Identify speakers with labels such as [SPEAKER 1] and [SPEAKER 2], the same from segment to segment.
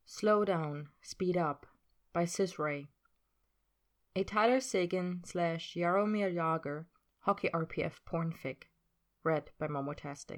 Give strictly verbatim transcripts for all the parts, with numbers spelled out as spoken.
[SPEAKER 1] Slow Down, Speed Up by Sis Ray. A Tyler Seguin slash Jaromir Jagr hockey R P F pornfic. Read by Momotastic.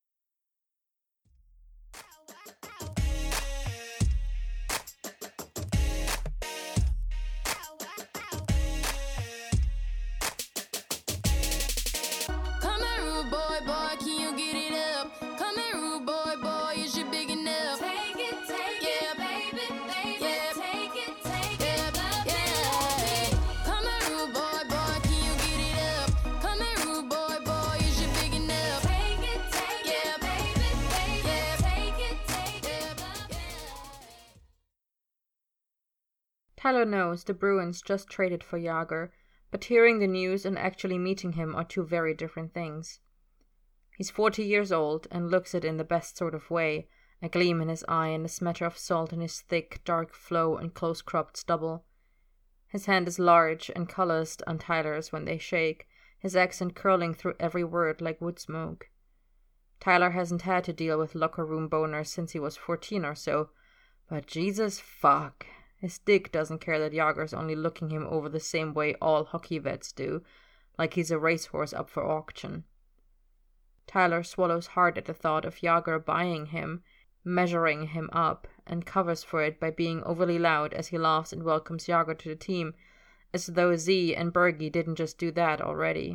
[SPEAKER 1] Tyler knows the Bruins just traded for Jagr, but hearing the news and actually meeting him are two very different things. He's forty years old and looks it in the best sort of way, a gleam in his eye and a smatter of salt in his thick, dark flow and close-cropped stubble. His hand is large and calloused on Tyler's when they shake, his accent curling through every word like wood smoke. Tyler hasn't had to deal with locker room boners since he was fourteen or so, but Jesus fuck. His dick doesn't care that Jagr's only looking him over the same way all hockey vets do, like he's a racehorse up for auction. Tyler swallows hard at the thought of Jagr buying him, measuring him up, and covers for it by being overly loud as he laughs and welcomes Jagr to the team, as though Z and Bergie didn't just do that already.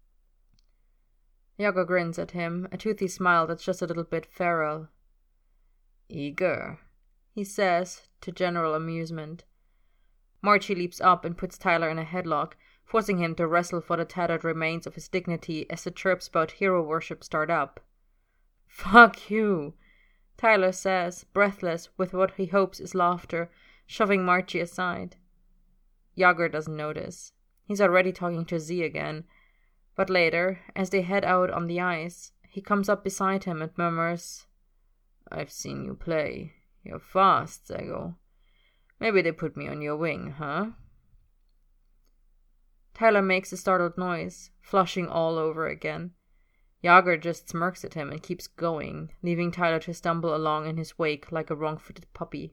[SPEAKER 1] Jagr grins at him, a toothy smile that's just a little bit feral. Eager, he says, to general amusement. Marchie leaps up and puts Tyler in a headlock, forcing him to wrestle for the tattered remains of his dignity as the chirps about hero worship start up. Fuck you, Tyler says, breathless with what he hopes is laughter, shoving Marchie aside. Jagr doesn't notice. He's already talking to Z again, but later, as they head out on the ice, he comes up beside him and murmurs, I've seen you play. You're fast, Zago. Maybe they put me on your wing, huh? Tyler makes a startled noise, flushing all over again. Jagr just smirks at him and keeps going, leaving Tyler to stumble along in his wake like a wrong-footed puppy.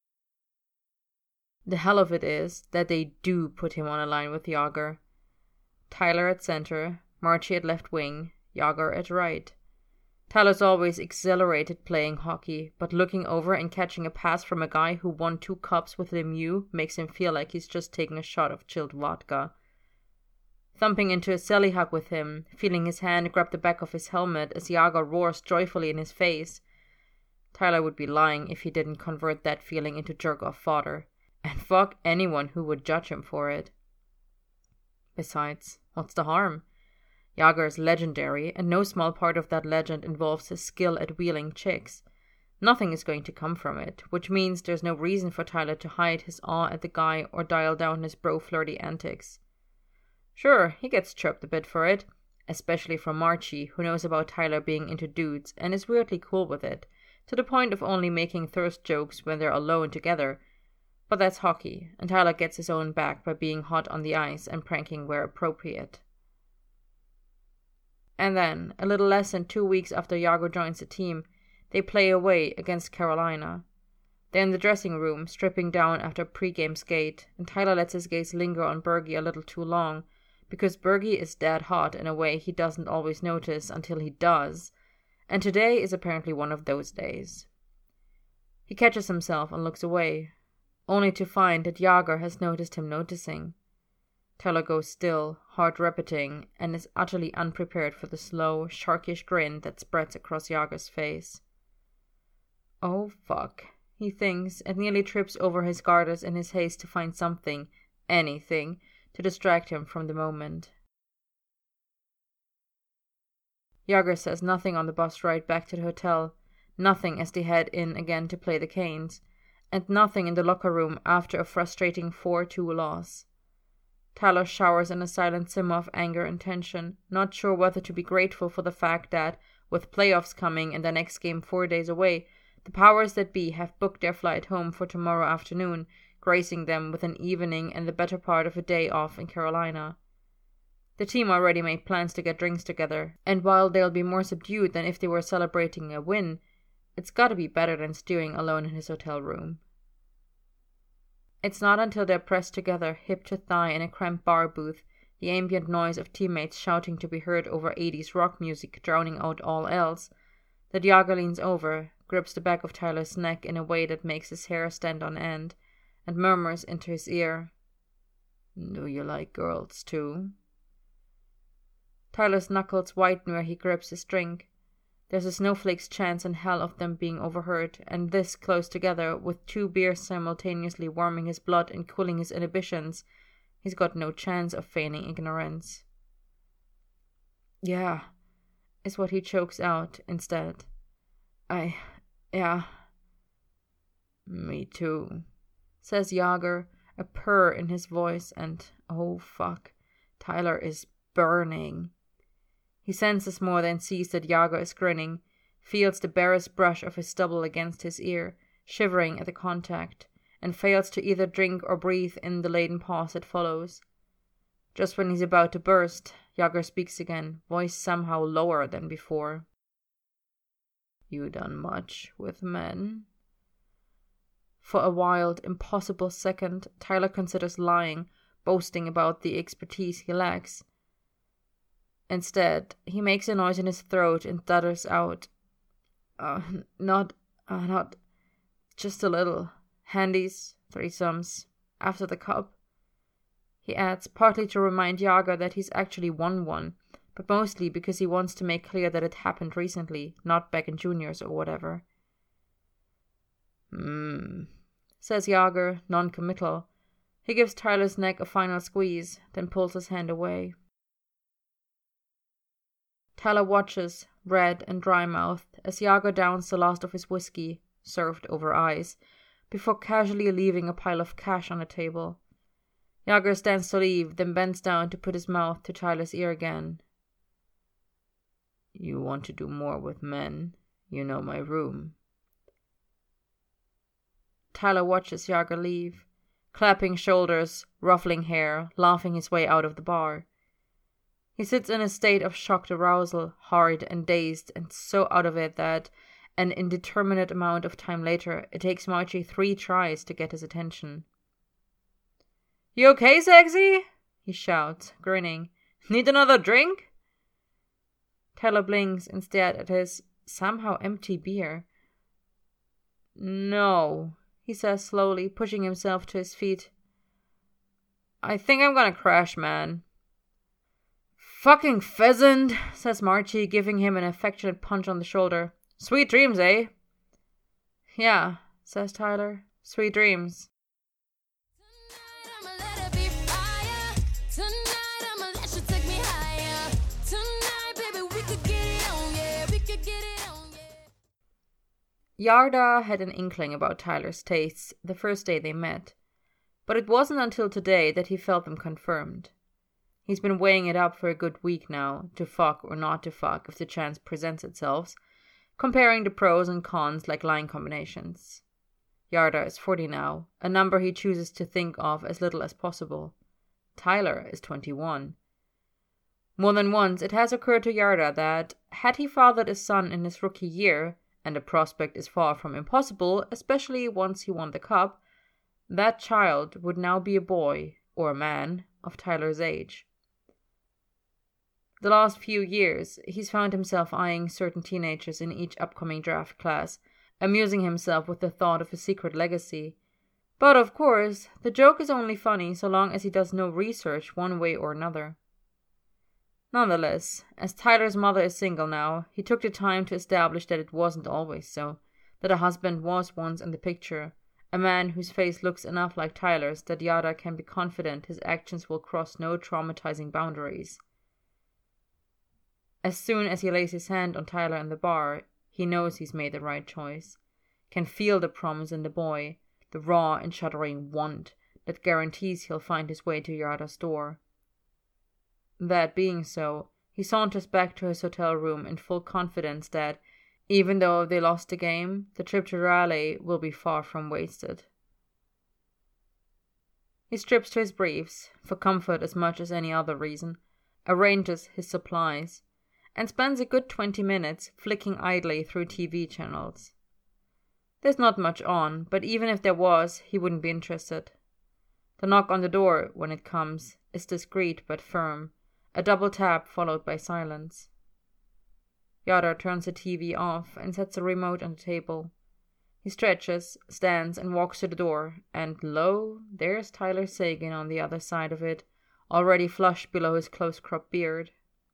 [SPEAKER 1] The hell of it is that they do put him on a line with Jagr. Tyler at center, Marchie at left wing, Jagr at right. Tyler's always exhilarated playing hockey, but looking over and catching a pass from a guy who won two cups with Lemieux makes him feel like he's just taking a shot of chilled vodka. Thumping into a celly hug with him, feeling his hand grab the back of his helmet as Jagr roars joyfully in his face. Tyler would be lying if he didn't convert that feeling into jerk-off fodder, and fuck anyone who would judge him for it. Besides, what's the harm? Jagr is legendary, and no small part of that legend involves his skill at wheeling chicks. Nothing is going to come from it, which means there's no reason for Tyler to hide his awe at the guy or dial down his bro-flirty antics. Sure, he gets chirped a bit for it, especially from Marchie, who knows about Tyler being into dudes and is weirdly cool with it, to the point of only making thirst jokes when they're alone together. But that's hockey, and Tyler gets his own back by being hot on the ice and pranking where appropriate. And then, a little less than two weeks after Jagr joins the team, they play away against Carolina. They're in the dressing room, stripping down after a pre-game skate, and Tyler lets his gaze linger on Bergie a little too long, because Bergie is dead hot in a way he doesn't always notice until he does, and today is apparently one of those days. He catches himself and looks away, only to find that Jagr has noticed him noticing. Tyler goes still, heart repeating, and is utterly unprepared for the slow, sharkish grin that spreads across Jagr's face. Oh fuck, he thinks, and nearly trips over his garters in his haste to find something, anything, to distract him from the moment. Jagr says nothing on the bus ride back to the hotel, nothing as they head in again to play the Canes, and nothing in the locker room after a frustrating four two loss. Tyler showers in a silent simmer of anger and tension, not sure whether to be grateful for the fact that, with playoffs coming and the next game four days away, the powers that be have booked their flight home for tomorrow afternoon, gracing them with an evening and the better part of a day off in Carolina. The team already made plans to get drinks together, and while they'll be more subdued than if they were celebrating a win, It's gotta be better than stewing alone in his hotel room. It's not until they're pressed together, hip to thigh in a cramped bar booth, the ambient noise of teammates shouting to be heard over eighties rock music drowning out all else, that Yager leans over, grips the back of Tyler's neck in a way that makes his hair stand on end, and murmurs into his ear, "Do you like girls, too?" Tyler's knuckles whiten where he grips his drink. There's a snowflake's chance in hell of them being overheard, and this close together, with two beers simultaneously warming his blood and cooling his inhibitions, he's got no chance of feigning ignorance. "Yeah," is what he chokes out instead. I, yeah. "Me too," says Yager, a purr in his voice, and oh fuck, Tyler is burning. He senses more than sees that Yager is grinning, feels the barest brush of his stubble against his ear, shivering at the contact, and fails to either drink or breathe in the laden pause that follows. Just when he's about to burst, Yager speaks again, voice somehow lower than before. "You done much with men?" For a wild, impossible second, Tyler considers lying, boasting about the expertise he lacks. Instead, he makes a noise in his throat and stutters out, uh, not, uh, not, just a little. Handies, threesomes, after the cup." He adds, partly to remind Yager that he's actually won one, but mostly because he wants to make clear that it happened recently, not back in juniors or whatever. Hmm, says Yager, non-committal. He gives Tyler's neck a final squeeze, then pulls his hand away. Tyler watches, red and dry-mouthed, as Yager downs the last of his whiskey, served over ice, before casually leaving a pile of cash on the table. Yager stands to leave, then bends down to put his mouth to Tyler's ear again. "You want to do more with men? You know my room." Tyler watches Yager leave, clapping shoulders, ruffling hair, laughing his way out of the bar. He sits in a state of shocked arousal, hard and dazed, and so out of it that, an indeterminate amount of time later, it takes Marchie three tries to get his attention. "You okay, sexy?" he shouts, grinning. "Need another drink?" Tyler blinks instead at his somehow empty beer. "No," he says slowly, pushing himself to his feet. "I think I'm gonna crash, man." "Fucking pheasant," says Marchie, giving him an affectionate punch on the shoulder. "Sweet dreams, eh?" "Yeah," says Tyler. "Sweet dreams." Yarda had an inkling about Tyler's tastes the first day they met, but it wasn't until today that he felt them confirmed. He's been weighing it up for a good week now, to fuck or not to fuck if the chance presents itself, comparing the pros and cons like line combinations. Yarda is forty now, a number he chooses to think of as little as possible. Tyler is twenty-one. More than once it has occurred to Yarda that, had he fathered a son in his rookie year, and the prospect is far from impossible, especially once he won the cup, that child would now be a boy, or a man, of Tyler's age. The last few years, he's found himself eyeing certain teenagers in each upcoming draft class, amusing himself with the thought of a secret legacy. But of course, the joke is only funny so long as he does no research one way or another. Nonetheless, as Tyler's mother is single now, he took the time to establish that it wasn't always so, that a husband was once in the picture, a man whose face looks enough like Tyler's that Yarda can be confident his actions will cross no traumatizing boundaries. As soon as he lays his hand on Tyler in the bar, he knows he's made the right choice, can feel the promise in the boy, the raw and shuddering want that guarantees he'll find his way to Yarda's door. That being so, he saunters back to his hotel room in full confidence that, even though they lost the game, the trip to Raleigh will be far from wasted. He strips to his briefs, for comfort as much as any other reason, arranges his supplies, and spends a good twenty minutes flicking idly through T V channels. There's not much on, but even if there was, he wouldn't be interested. The knock on the door, when it comes, is discreet but firm, a double tap followed by silence. Yada turns the T V off and sets the remote on the table. He stretches, stands, and walks to the door, and lo, there's Tyler Sagan on the other side of it, already flushed below his close-cropped beard.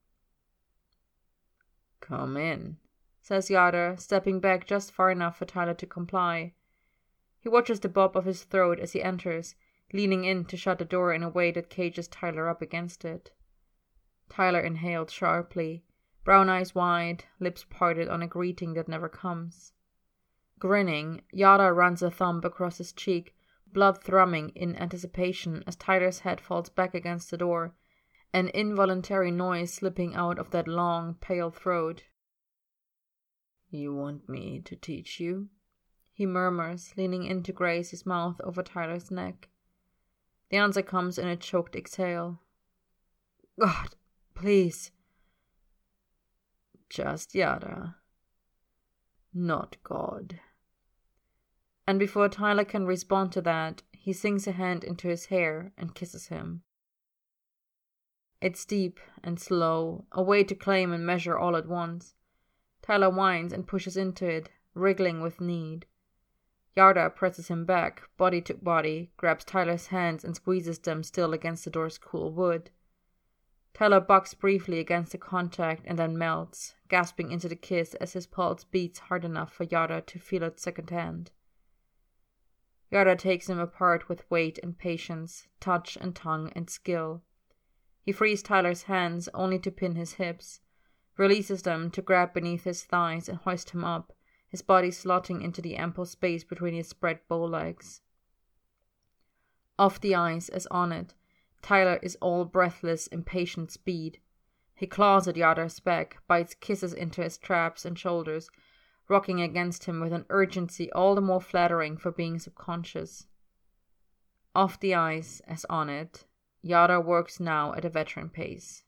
[SPEAKER 1] "Come in," says Yada, stepping back just far enough for Tyler to comply. He watches the bob of his throat as he enters, leaning in to shut the door in a way that cages Tyler up against it. Tyler inhaled sharply, brown eyes wide, lips parted on a greeting that never comes. Grinning, Yada runs a thumb across his cheek, blood thrumming in anticipation as Tyler's head falls back against the door, an involuntary noise slipping out of that long, pale throat. "You want me to teach you?" he murmurs, leaning in to graze his mouth over Tyler's neck. The answer comes in a choked exhale. "God, please." "Just Yada. Not God." And before Tyler can respond to that, he sinks a hand into his hair and kisses him. It's deep and slow, a way to claim and measure all at once. Tyler whines and pushes into it, wriggling with need. Yada presses him back, body to body, grabs Tyler's hands and squeezes them still against the door's cool wood. Tyler bucks briefly against the contact and then melts, gasping into the kiss as his pulse beats hard enough for Yada to feel it secondhand. Yada takes him apart with weight and patience, touch and tongue and skill. He frees Tyler's hands only to pin his hips, releases them to grab beneath his thighs and hoist him up, his body slotting into the ample space between his spread bow legs. Off the ice as on it, Tyler is all breathless, impatient speed. He claws at Yada's back, bites kisses into his traps and shoulders, rocking against him with an urgency all the more flattering for being subconscious. Off the ice as on it, Yada works now at a veteran pace.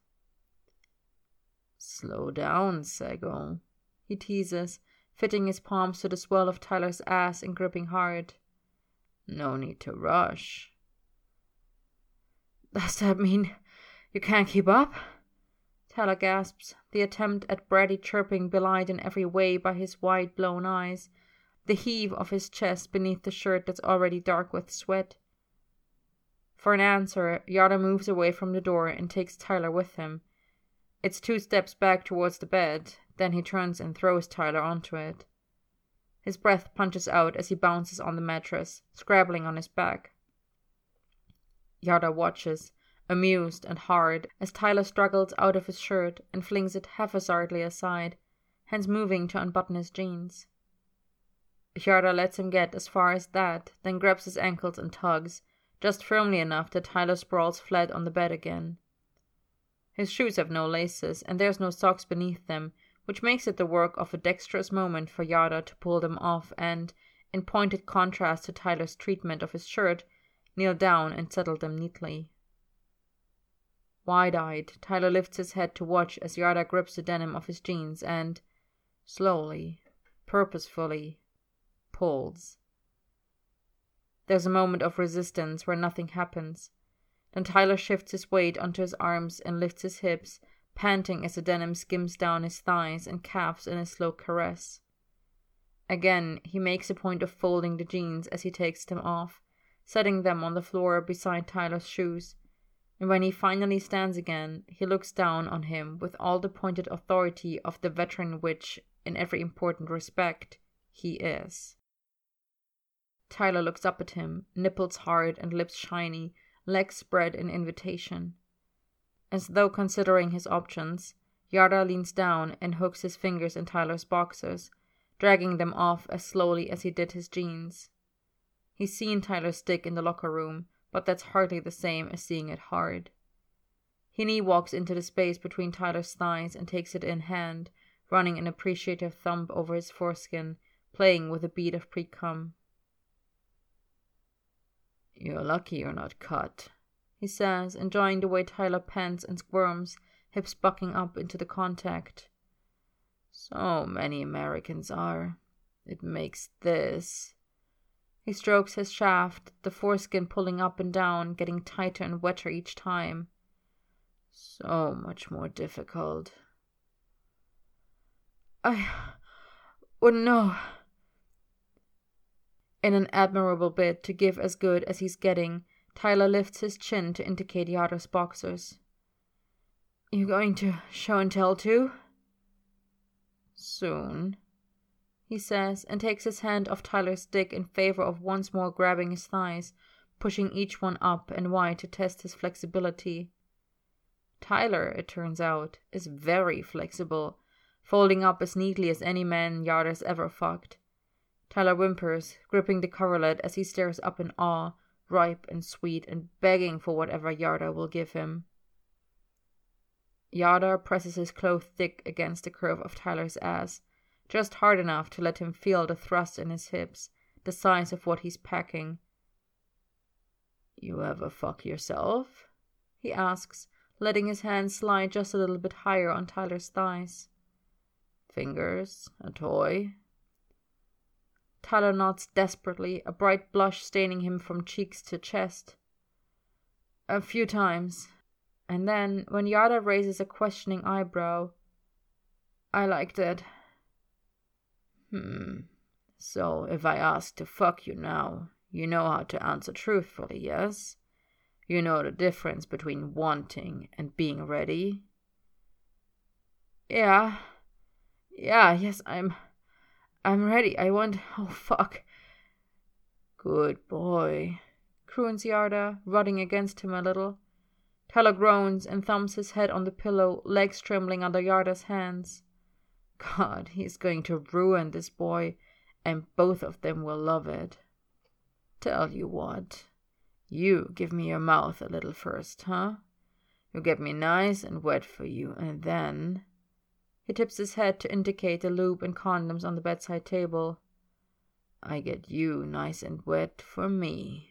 [SPEAKER 1] "Slow down, Sago," he teases, fitting his palms to the swell of Tyler's ass and gripping hard. "No need to rush." "Does that mean you can't keep up?" Tyler gasps, the attempt at bratty chirping belied in every way by his wide blown eyes, the heave of his chest beneath the shirt that's already dark with sweat. For an answer, Yada moves away from the door and takes Tyler with him. It's two steps back towards the bed, then he turns and throws Tyler onto it. His breath punches out as he bounces on the mattress, scrabbling on his back. Yada watches, amused and hard, as Tyler struggles out of his shirt and flings it haphazardly aside, hands moving to unbutton his jeans. Yada lets him get as far as that, then grabs his ankles and tugs, just firmly enough that Tyler sprawls flat on the bed again. His shoes have no laces, and there's no socks beneath them, which makes it the work of a dexterous moment for Yada to pull them off and, in pointed contrast to Tyler's treatment of his shirt, kneel down and settle them neatly. Wide-eyed, Tyler lifts his head to watch as Yada grips the denim of his jeans and, slowly, purposefully, pulls. There's a moment of resistance where nothing happens. Then Tyler shifts his weight onto his arms and lifts his hips, panting as the denim skims down his thighs and calves in a slow caress. Again, he makes a point of folding the jeans as he takes them off, setting them on the floor beside Tyler's shoes, and when he finally stands again, he looks down on him with all the pointed authority of the veteran which, in every important respect, he is. Tyler looks up at him, nipples hard and lips shiny, legs spread in invitation. As though considering his options, Yada leans down and hooks his fingers in Tyler's boxers, dragging them off as slowly as he did his jeans. He's seen Tyler's dick in the locker room, but that's hardly the same as seeing it hard. He knee walks into the space between Tyler's thighs and takes it in hand, running an appreciative thumb over his foreskin, playing with a bead of pre-cum. "You're lucky you're not cut," he says, enjoying the way Tyler pants and squirms, hips bucking up into the contact. "So many Americans are. It makes this. He strokes his shaft, the foreskin pulling up and down, getting tighter and wetter each time. So much more difficult. I wouldn't know. In an admirable bid to give as good as he's getting, Tyler lifts his chin to indicate Yardar's boxers. You going to show and tell too? Soon, he says, and takes his hand off Tyler's dick in favor of once more grabbing his thighs, pushing each one up and wide to test his flexibility. Tyler, it turns out, is very flexible, folding up as neatly as any man Yardar's ever fucked. Tyler whimpers, gripping the coverlet as he stares up in awe, ripe and sweet, and begging for whatever Yardar will give him. Yardar presses his clothed dick against the curve of Tyler's ass, just hard enough to let him feel the thrust in his hips, the size of what he's packing. You ever fuck yourself? He asks, letting his hand slide just a little bit higher on Tyler's thighs. Fingers, a toy? Tyler nods desperately, a bright blush staining him from cheeks to chest. A few times. And then, when Yardar raises a questioning eyebrow, I liked it. Hmm. So, if I ask to fuck you now, you know how to answer truthfully, yes? You know the difference between wanting and being ready? Yeah. Yeah, yes, I'm... I'm ready. I want... Oh, fuck. Good boy, croons Yardar, rubbing against him a little. Tyler groans and thumps his head on the pillow, legs trembling under Yardar's hands. God, he's going to ruin this boy, and both of them will love it. Tell you what, you give me your mouth a little first, huh? You get me nice and wet for you, and then... He tips his head to indicate the lube and condoms on the bedside table. I get you nice and wet for me.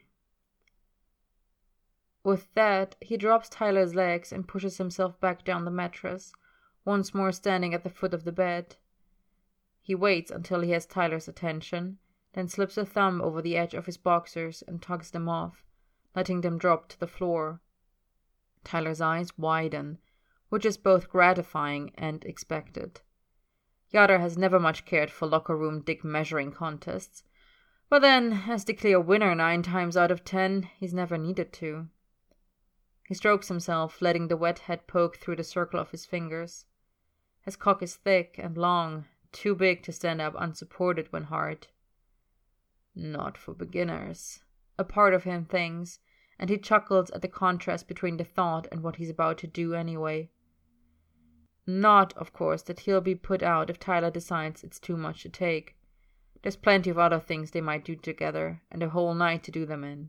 [SPEAKER 1] With that, he drops Tyler's legs and pushes himself back down the mattress, once more standing at the foot of the bed. He waits until he has Tyler's attention, then slips a thumb over the edge of his boxers and tugs them off, letting them drop to the floor. Tyler's eyes widen, which is both gratifying and expected. Yardar has never much cared for locker room dick measuring contests, but then, as the clear winner nine times out of ten, he's never needed to. He strokes himself, letting the wet head poke through the circle of his fingers. His cock is thick and long, too big to stand up unsupported when hard. Not for beginners, a part of him thinks, and he chuckles at the contrast between the thought and what he's about to do anyway. Not, of course, that he'll be put out if Tyler decides it's too much to take. There's plenty of other things they might do together, and a whole night to do them in.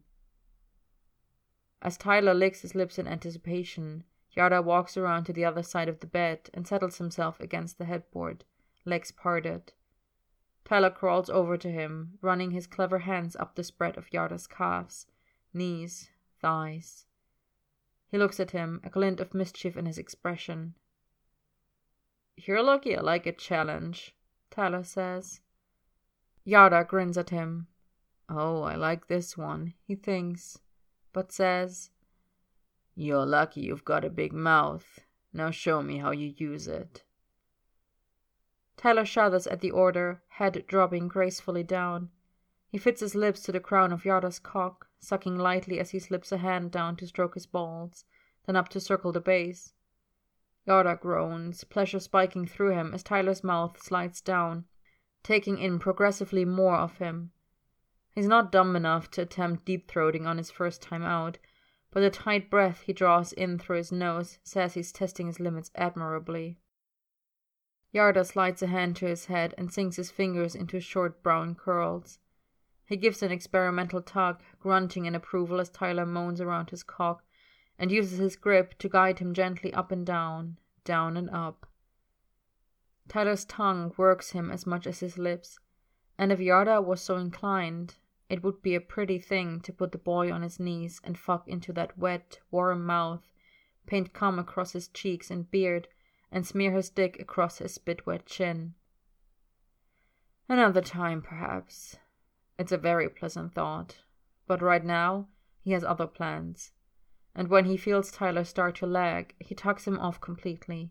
[SPEAKER 1] As Tyler licks his lips in anticipation, Yardar walks around to the other side of the bed and settles himself against the headboard, legs parted. Tyler crawls over to him, running his clever hands up the spread of Yardar's calves, knees, thighs. He looks at him, a glint of mischief in his expression. You're lucky I like a challenge, Tyler says. Yardar grins at him. Oh, I like this one, he thinks, but says, You're lucky you've got a big mouth. Now show me how you use it. Tyler shudders at the order, head dropping gracefully down. He fits his lips to the crown of Yardar's cock, sucking lightly as he slips a hand down to stroke his balls, then up to circle the base. Yardar groans, pleasure spiking through him as Tyler's mouth slides down, taking in progressively more of him. He's not dumb enough to attempt deep-throating on his first time out, but the tight breath he draws in through his nose says he's testing his limits admirably. Yardar slides a hand to his head and sinks his fingers into short brown curls. He gives an experimental tug, grunting in approval as Tyler moans around his cock, and uses his grip to guide him gently up and down, down and up. Tyler's tongue works him as much as his lips, and if Yardar was so inclined, it would be a pretty thing to put the boy on his knees and fuck into that wet, warm mouth, paint cum across his cheeks and beard, and smear his dick across his spit-wet chin. Another time, perhaps. It's a very pleasant thought. But right now, he has other plans. And when he feels Tyler start to lag, he tucks him off completely.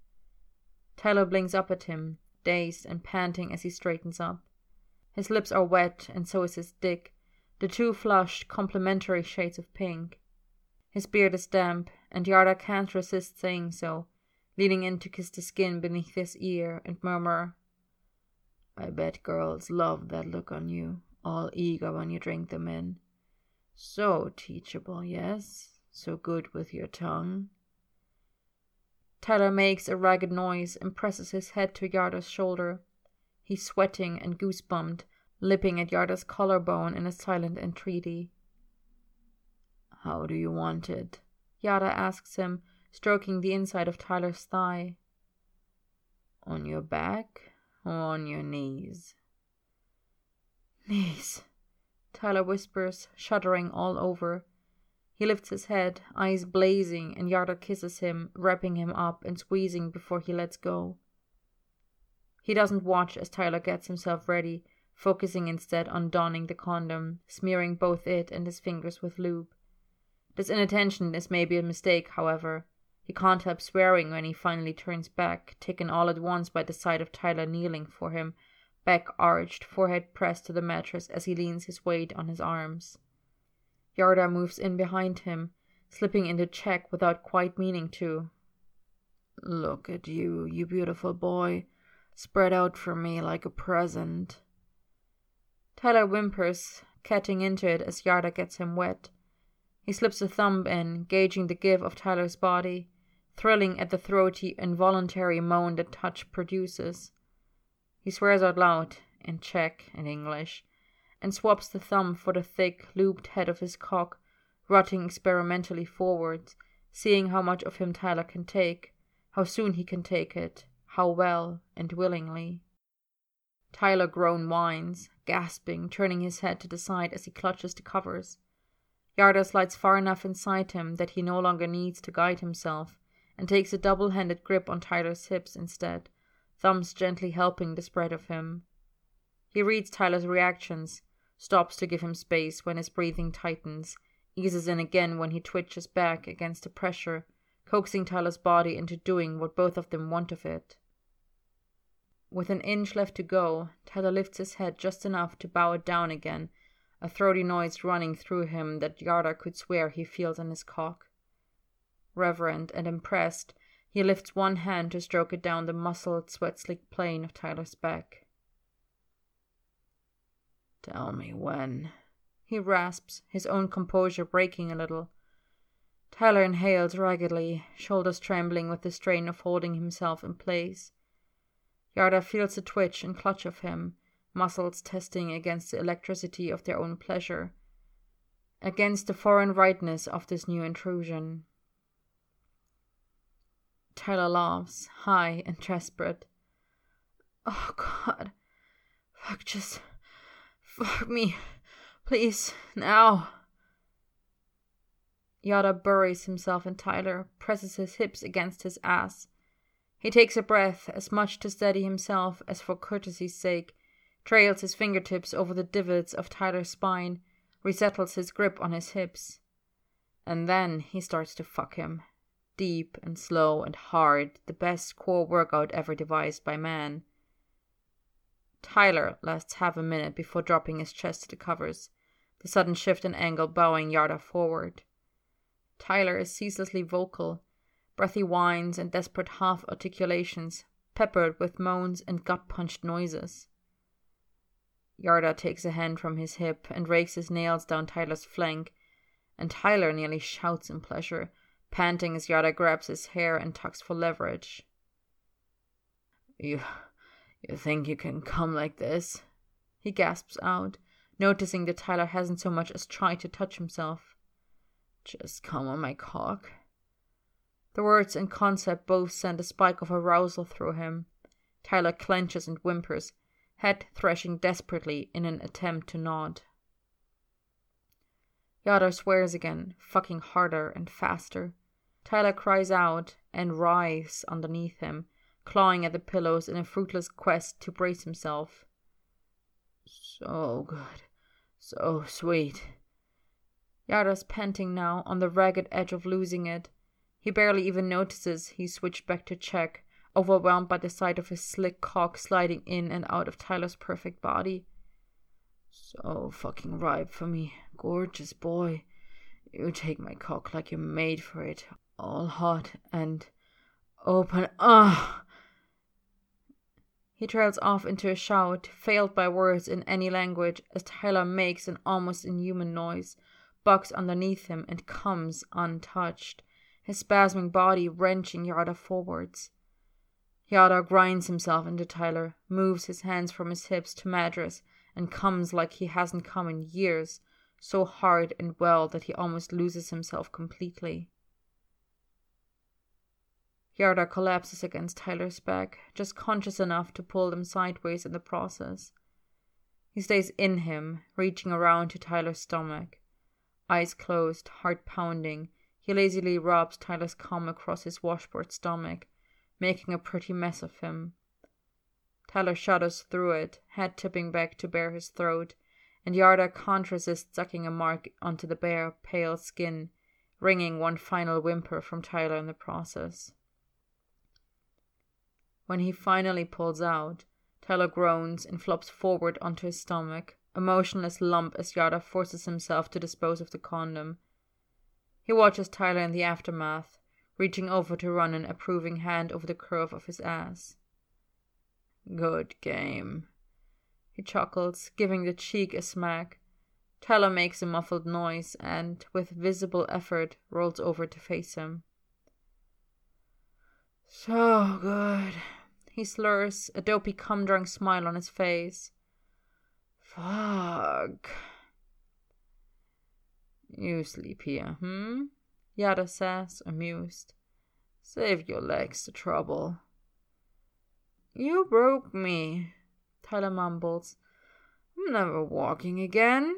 [SPEAKER 1] Tyler blinks up at him, dazed and panting as he straightens up. His lips are wet, and so is his dick, the two flushed, complementary shades of pink. His beard is damp, and Yarda can't resist saying so, leaning in to kiss the skin beneath his ear and murmur, "I bet girls love that look on you, all eager when you drink them in. So teachable, yes? So good with your tongue?" Tyler makes a ragged noise and presses his head to Yarda's shoulder. He's sweating and goose-bumped, lipping at Yarda's collarbone in a silent entreaty. "How do you want it?" Yarda asks him, stroking the inside of Tyler's thigh. "On your back or on your knees?" "Knees," Tyler whispers, shuddering all over. He lifts his head, eyes blazing, and Yarda kisses him, wrapping him up and squeezing before he lets go. He doesn't watch as Tyler gets himself ready, focusing instead on donning the condom, smearing both it and his fingers with lube. This inattention is maybe a mistake, however. He can't help swearing when he finally turns back, taken all at once by the sight of Tyler kneeling for him, back arched, forehead pressed to the mattress as he leans his weight on his arms. Yarda moves in behind him, slipping into check without quite meaning to. "Look at you, you beautiful boy, spread out for me like a present." Tyler whimpers, catting into it as Yarda gets him wet. He slips a thumb in, gauging the give of Tyler's body, thrilling at the throaty, involuntary moan that touch produces. He swears out loud, in Czech and English, and swaps the thumb for the thick, lubed head of his cock, rotting experimentally forwards, seeing how much of him Tyler can take, how soon he can take it, how well and willingly. Tyler groan whines, gasping, turning his head to the side as he clutches the covers. Yarda slides far enough inside him that he no longer needs to guide himself, and takes a double-handed grip on Tyler's hips instead, thumbs gently helping the spread of him. He reads Tyler's reactions, stops to give him space when his breathing tightens, eases in again when he twitches back against the pressure, coaxing Tyler's body into doing what both of them want of it. With an inch left to go, Tyler lifts his head just enough to bow it down again, a throaty noise running through him that Yarda could swear he feels in his cock. Reverent and impressed, he lifts one hand to stroke it down the muscled, sweat-slicked plane of Tyler's back. "Tell me when," he rasps, his own composure breaking a little. Tyler inhales raggedly, shoulders trembling with the strain of holding himself in place. Yarda feels the twitch and clutch of him, muscles testing against the electricity of their own pleasure, against the foreign rightness of this new intrusion. Tyler laughs, high and desperate. "Oh, God. Fuck, just fuck me. Please, now." Yarda buries himself in Tyler, presses his hips against his ass. He takes a breath, as much to steady himself as for courtesy's sake, trails his fingertips over the divots of Tyler's spine, resettles his grip on his hips. And then he starts to fuck him. Deep and slow and hard, the best core workout ever devised by man. Tyler lasts half a minute before dropping his chest to the covers, the sudden shift in angle bowing Yarda forward. Tyler is ceaselessly vocal, breathy whines and desperate half-articulations, peppered with moans and gut-punched noises. Yarda takes a hand from his hip and rakes his nails down Tyler's flank, and Tyler nearly shouts in pleasure, panting as Yarda grabs his hair and tucks for leverage. You, you think you can come like this?" he gasps out, noticing that Tyler hasn't so much as tried to touch himself. "Just come on my cock." The words and concept both send a spike of arousal through him. Tyler clenches and whimpers, head thrashing desperately in an attempt to nod. Yarda swears again, fucking harder and faster. Tyler cries out and writhes underneath him, clawing at the pillows in a fruitless quest to brace himself. So good. So sweet. Yara's panting now, on the ragged edge of losing it. He barely even notices he switched back to check, overwhelmed by the sight of his slick cock sliding in and out of Tyler's perfect body. So fucking ripe for me. Gorgeous boy. You take my cock like you're made for it. All hot and open. Ah! He trails off into a shout, failed by words in any language, as Tyler makes an almost inhuman noise, bucks underneath him, and comes untouched, his spasming body wrenching Yarda forwards. Yarda grinds himself into Tyler, moves his hands from his hips to Madras, and comes like he hasn't come in years, so hard and well that he almost loses himself completely. Yarda collapses against Tyler's back, just conscious enough to pull them sideways in the process. He stays in him, reaching around to Tyler's stomach. Eyes closed, heart pounding, he lazily rubs Tyler's cum across his washboard stomach, making a pretty mess of him. Tyler shudders through it, head tipping back to bare his throat, and Yarda can't resist sucking a mark onto the bare, pale skin, wringing one final whimper from Tyler in the process. When he finally pulls out, Tyler groans and flops forward onto his stomach, a motionless lump as Yarda forces himself to dispose of the condom. He watches Tyler in the aftermath, reaching over to run an approving hand over the curve of his ass. Good game. He chuckles, giving the cheek a smack. Tyler makes a muffled noise and, with visible effort, rolls over to face him. So good. He slurs, a dopey cum-drunk smile on his face. Fuck. You sleep here, hmm? Yarda says, amused. Save your legs the trouble. You broke me, Tyler mumbles. I'm never walking again.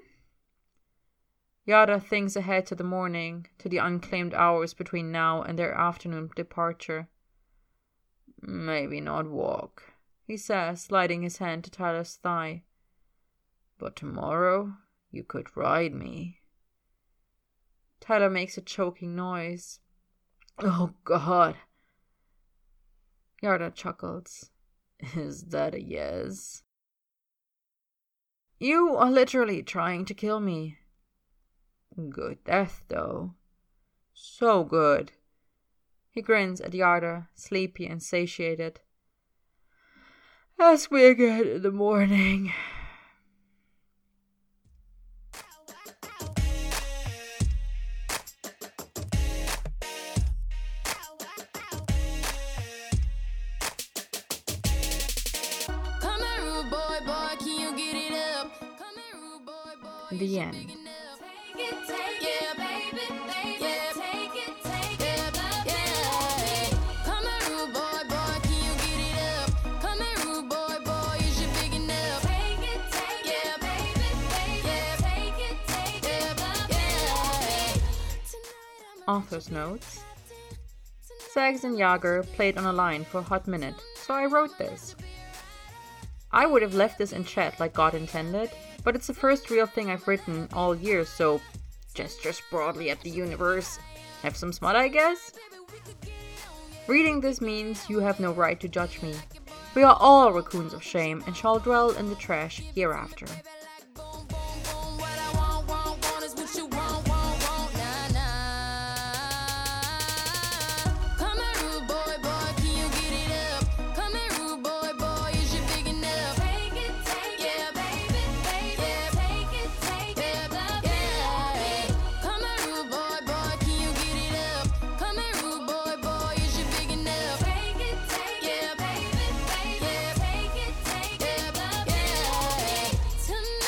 [SPEAKER 1] Yarda thinks ahead to the morning, to the unclaimed hours between now and their afternoon departure. Maybe not walk, he says, sliding his hand to Tyler's thigh. But tomorrow you could ride me. Tyler makes a choking noise. Oh, God. Yarda chuckles. Is that a yes? You are literally trying to kill me. Good death, though. So good. He grins at Yarda, sleepy and satiated. Ask me again in the morning. The end. Author's notes. Sags and Yager played on a line for a hot minute, so I wrote this. I would have left this in chat like God intended, but it's the first real thing I've written all year, so gestures broadly at the universe. Have some smut, I guess? Reading this means you have no right to judge me. We are all raccoons of shame and shall dwell in the trash hereafter.
[SPEAKER 2] Tonight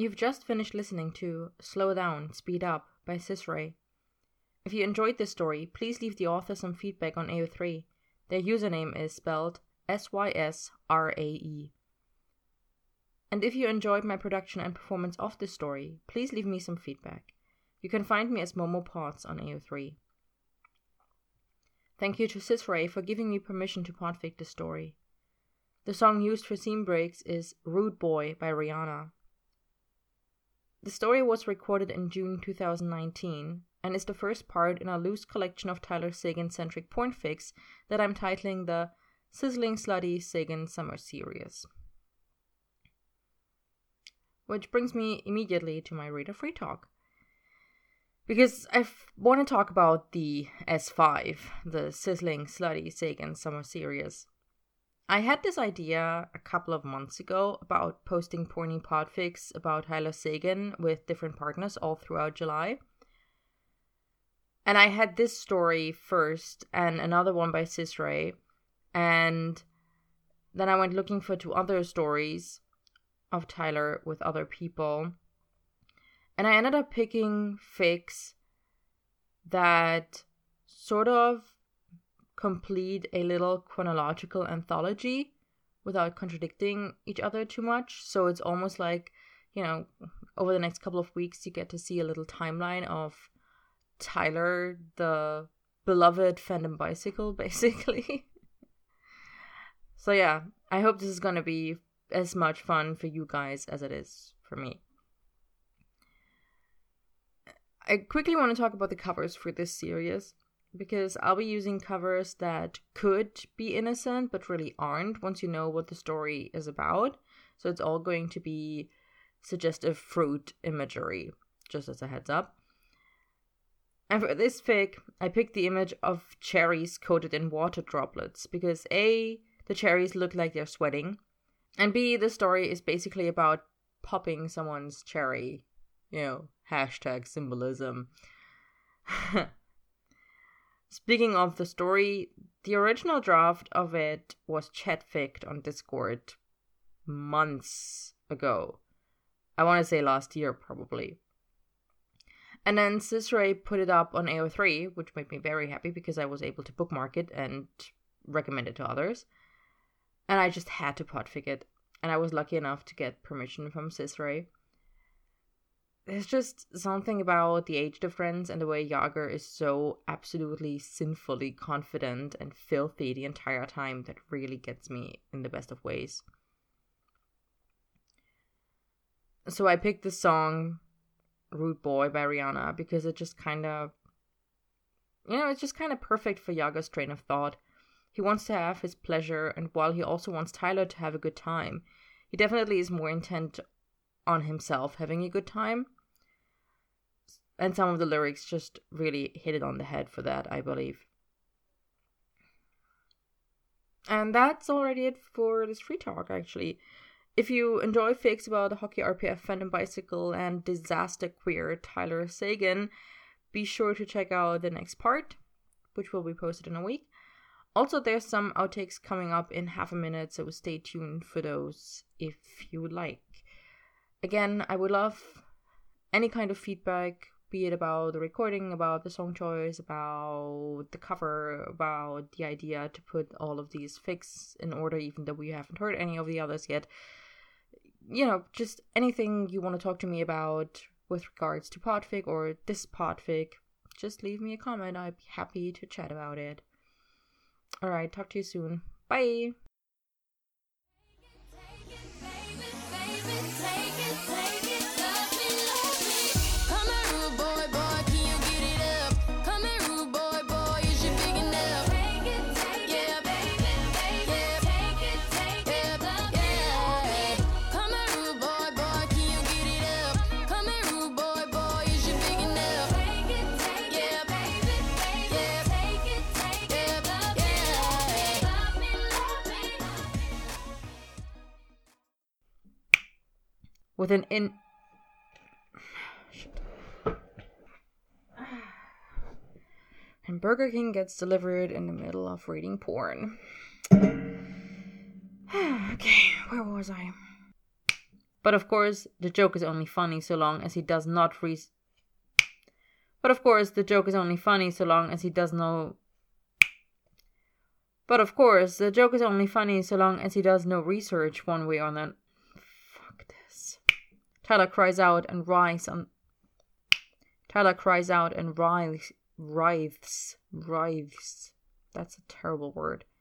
[SPEAKER 1] You've just finished listening to Slow Down, Speed Up by Sysrae. If you enjoyed this story, please leave the author some feedback on A O three. Their username is spelled S Y S R A E. And if you enjoyed my production and performance of this story, please leave me some feedback. You can find me as Momo Pods on A O three. Thank you to Sysrae for giving me permission to podfic the story. The song used for scene breaks is Rude Boy by Rihanna. The story was recorded in June two thousand nineteen and is the first part in a loose collection of Tyler Sagan-centric porn fics that I'm titling the Sizzling Slutty Sagan Summer Series. Which brings me immediately to my reader free talk. Because I want to talk about the S five, the Sizzling Slutty Sagan Summer Series. I had this idea a couple of months ago about posting porny podfics about Tyler Sagan with different partners all throughout July. And I had this story first and another one by Sysrae. And then I went looking for two other stories of Tyler with other people. And I ended up picking fics that sort of complete a little chronological anthology without contradicting each other too much. So it's almost like, you know, over the next couple of weeks you get to see a little timeline of Tyler, the beloved fandom bicycle, basically. So yeah, I hope this is going to be as much fun for you guys as it is for me. I quickly want to talk about the covers for this series, because I'll be using covers that could be innocent but really aren't once you know what the story is about. So it's all going to be suggestive fruit imagery, just as a heads up. And for this fic, I picked the image of cherries coated in water droplets because A, the cherries look like they're sweating, and B, the story is basically about popping someone's cherry. You know, hashtag symbolism. Speaking of the story, the original draft of it was chat-ficked on Discord months ago. I want to say last year, probably. And then Sysrae put it up on A O three, which made me very happy because I was able to bookmark it and recommend it to others. And I just had to podfic it. And I was lucky enough to get permission from Sysrae. There's just something about the age difference and the way Yager is so absolutely sinfully confident and filthy the entire time that really gets me in the best of ways. So I picked the song Rude Boy by Rihanna because it just kind of, you know, it's just kind of perfect for Yager's train of thought. He wants to have his pleasure, and while he also wants Tyler to have a good time, he definitely is more intent on himself having a good time. And some of the lyrics just really hit it on the head for that, I believe. And that's already it for this free talk, actually. If you enjoy fics about the Hockey R P F fandom bicycle and disaster queer Tyler Sagan, be sure to check out the next part, which will be posted in a week. Also, there's some outtakes coming up in half a minute, so stay tuned for those if you would like. Again, I would love any kind of feedback, be it about the recording, about the song choice, about the cover, about the idea to put all of these fics in order, even though we haven't heard any of the others yet. You know, just anything you want to talk to me about with regards to podfic or this podfic, just leave me a comment. I'd be happy to chat about it. Alright, talk to you soon. Bye! With an in... Shit. And Burger King gets delivered in the middle of reading porn. Okay, where was I? But of course, the joke is only funny so long as he does not re- But of course, the joke is only funny so long as he does no... But of course, the joke is only funny so long as he does no research one way or another. Fuck this. Tyler cries out and writhes on... Tyler cries out and writhes... Writhes. Writhes. That's a terrible word.